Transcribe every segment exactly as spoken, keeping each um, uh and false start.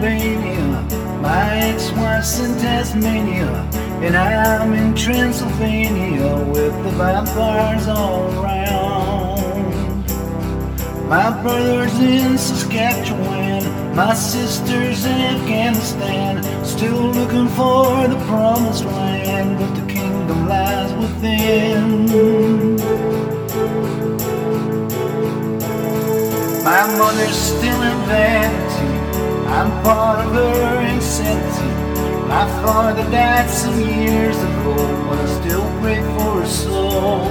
Albania, my ex-wife's in Tasmania, and I'm in Transylvania with the vampires all around. My brother's in Saskatchewan, my sister's in Afghanistan, still looking for the promised land, but the kingdom lies within. My mother's still in vanity, I'm part of her insanity. My father died some years ago, but I still pray for his soul.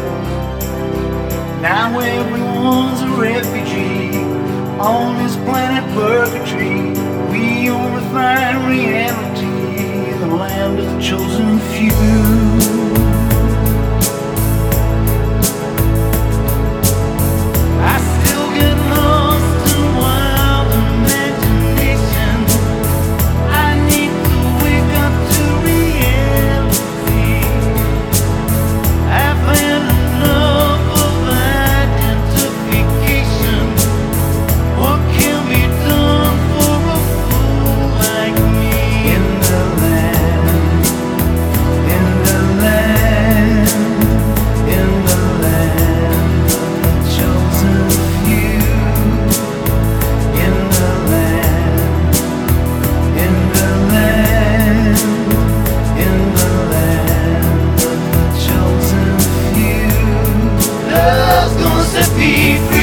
Now everyone's a refugee on this planet purgatory. We only find reality in the land of the chosen few. Be free.